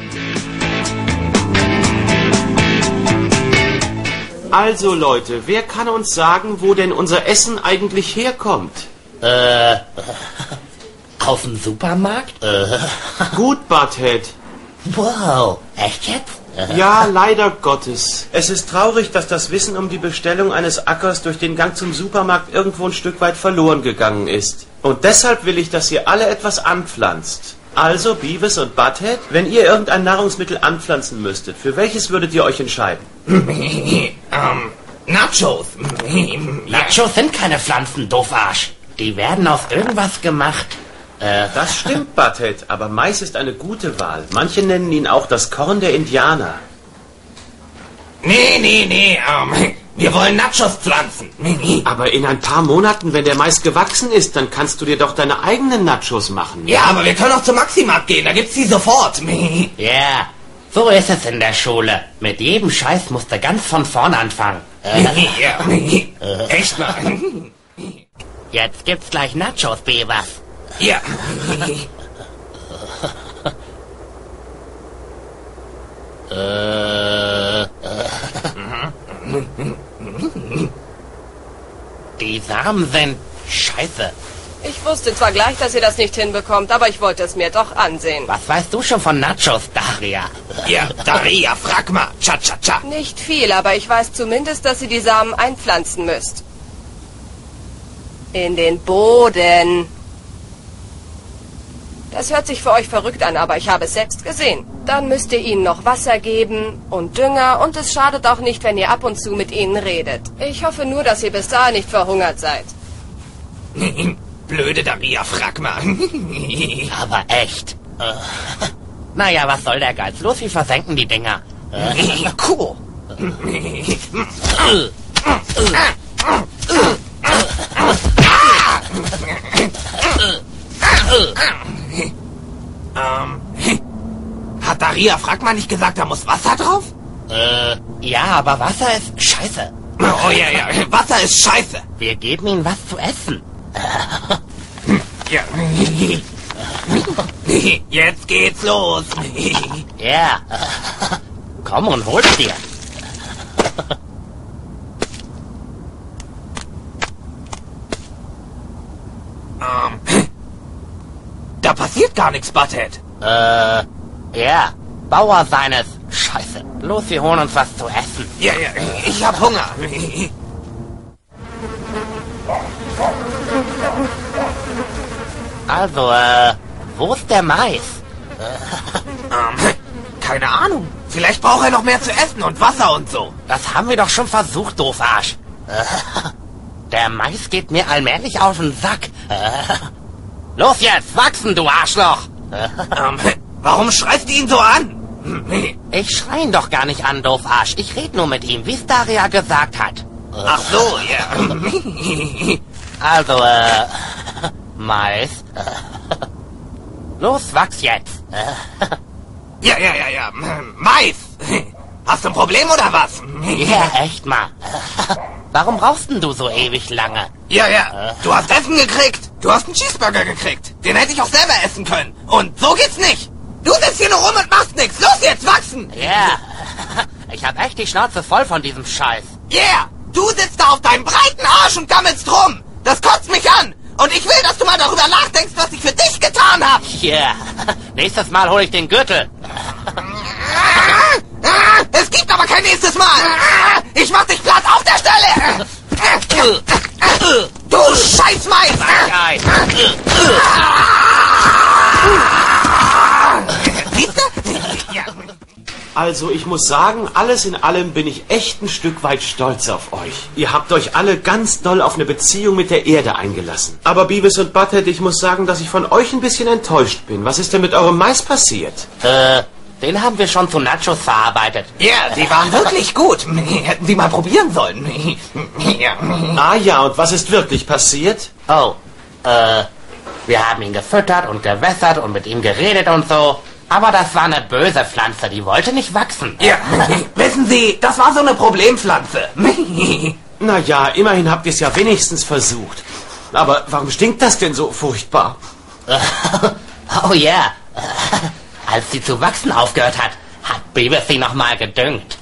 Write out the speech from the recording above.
Also Leute, wer kann uns sagen, wo denn unser Essen eigentlich herkommt? Aus dem Supermarkt? Gut, Butthead. Wow, echt jetzt? Ja, leider Gottes. Es ist traurig, dass das Wissen um die Bestellung eines Ackers durch den Gang zum Supermarkt irgendwo ein Stück weit verloren gegangen ist. Und deshalb will ich, dass ihr alle etwas anpflanzt. Also, Beavis und Butthead, wenn ihr irgendein Nahrungsmittel anpflanzen müsstet, für welches würdet ihr euch entscheiden? Nachos. Nachos sind keine Pflanzen, Doofarsch. Die werden aus irgendwas gemacht. Das stimmt, Butthead, aber Mais ist eine gute Wahl. Manche nennen ihn auch das Korn der Indianer. Nee, wir wollen Nachos pflanzen. Aber in ein paar Monaten, wenn der Mais gewachsen ist, dann kannst du dir doch deine eigenen Nachos machen. Ja, aber wir können auch zum Maximarkt gehen, da gibt's die sofort. Ja, so ist es in der Schule. Mit jedem Scheiß musst du ganz von vorn anfangen. Ja, echt mal. Jetzt gibt's gleich Nachos, Beavers. Ja. Die Samen sind scheiße. Ich wusste zwar gleich, dass ihr das nicht hinbekommt, aber ich wollte es mir doch ansehen. Was weißt du schon von Nachos, Daria? Ja, Daria, frag mal. Cha. Nicht viel, aber ich weiß zumindest, dass ihr die Samen einpflanzen müsst. In den Boden. Das hört sich für euch verrückt an, aber ich habe es selbst gesehen. Dann müsst ihr ihnen noch Wasser geben und Dünger und es schadet auch nicht, wenn ihr ab und zu mit ihnen redet. Ich hoffe nur, dass ihr bis dahin nicht verhungert seid. Blöde Daria, frag mal. Aber echt. Naja, was soll der Geiz? Los, wir versenken die Dinger. Cool. Hat Daria, frag mal, nicht gesagt, da muss Wasser drauf? Ja, aber Wasser ist scheiße. Oh ja, Wasser ist scheiße. Wir geben ihnen was zu essen. Ja. Jetzt geht's los. Ja. Komm und hol's dir. Da passiert gar nichts, Butthead. Ja. Bauer seines. Scheiße. Los, wir holen uns was zu essen. Ja, ich hab Hunger. Also, wo ist der Mais? Keine Ahnung. Vielleicht braucht er noch mehr zu essen und Wasser und so. Das haben wir doch schon versucht, Doofarsch. Der Mais geht mir allmählich auf den Sack. Los jetzt, wachsen, du Arschloch! Warum schreist du ihn so an? Ich schrei ihn doch gar nicht an, Doofarsch. Ich red nur mit ihm, wie es Daria gesagt hat. Ach so, ja. Also, Mais. Los, wachs jetzt. Ja. Mais! Hast du ein Problem oder was? Ja, echt mal. Warum brauchst denn du so ewig lange? Ja. Du hast Essen gekriegt. Du hast einen Cheeseburger gekriegt. Den hätte ich auch selber essen können. Und so geht's nicht. Du sitzt hier nur rum und machst nichts. Los jetzt, wachsen! Ja. Ich hab echt die Schnauze voll von diesem Scheiß. Yeah! Du sitzt da auf deinem breiten Arsch und gammelst rum. Das kotzt mich an. Und ich will, dass du mal darüber nachdenkst, was ich für dich getan habe. Yeah. Nächstes Mal hole ich den Gürtel. Es gibt aber kein nächstes Mal. Ich mach dich platt auf der Stelle. Du Scheißmais. Siehst du? Ja. Also, ich muss sagen, alles in allem bin ich echt ein Stück weit stolz auf euch. Ihr habt euch alle ganz doll auf eine Beziehung mit der Erde eingelassen. Aber Beavis und Butthead, ich muss sagen, dass ich von euch ein bisschen enttäuscht bin. Was ist denn mit eurem Mais passiert? Den haben wir schon zu Nachos verarbeitet. Ja, sie waren wirklich gut. Hätten sie mal probieren sollen. Ja. Ah ja, und was ist wirklich passiert? Oh, wir haben ihn gefüttert und gewässert und mit ihm geredet und so. Aber das war eine böse Pflanze, die wollte nicht wachsen. Ja, wissen Sie, das war so eine Problempflanze. Naja, immerhin habt ihr es ja wenigstens versucht. Aber warum stinkt das denn so furchtbar? Oh ja. Als sie zu wachsen aufgehört hat, hat Beavis sie nochmal gedüngt.